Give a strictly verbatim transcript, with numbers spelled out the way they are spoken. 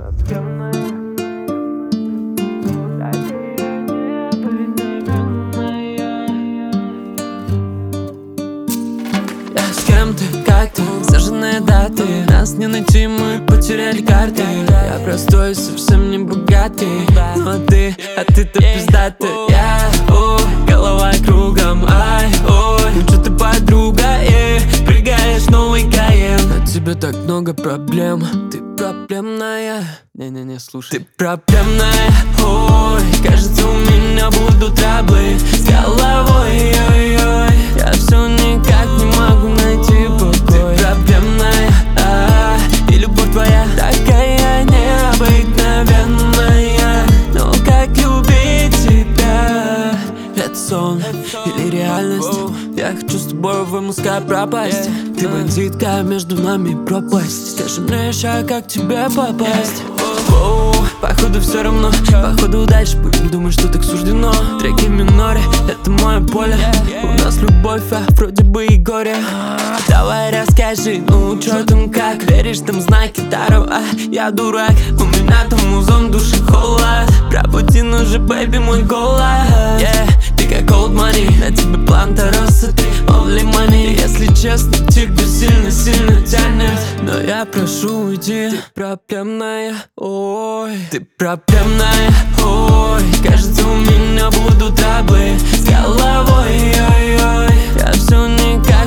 Я с кем-то, как ты, зажженные даты. Нас не найти, мы потеряли карты. Я простой, совсем не богатый, но ты, а ты-то пиздатый. Я, ой, голова кругом, ай, ой, ну чё ты, подруга, эй, прыгаешь новый Каен. На тебе так много проблем, ты проблемная. Не-не-не, слушай. Ты проблемная, ой, кажется, у меня будут траблы с головой, ой-ой. Я все никак не могу найти покой. Ты проблемная, а, и любовь твоя такая необыкновенная. Но как любить тебя? Это сон или реальность? Я хочу с тобой в мозга пропасть. Ты бандитка, между нами пропасть. Скажи мне еще, как к тебе попасть? Оу, походу все равно, походу дальше будем думать, что так суждено. Треки в миноре, это мое поле. У нас любовь, а вроде бы и горе. Давай расскажи, ну чё там как? Веришь, там знаки Таро, а я дурак. У меня там музон, души холод. Пробуди, ну же, бэйби, мой голос. Yeah, ты как old money, на тебе план Тароса, ты only money. Если честно, тебя сильно-сильно тянет, но я прошу, уйди. Ты проблемная, ой, ты проблемная, ой. Кажется, у меня будут траблы с головой, ой-ой. Я все никак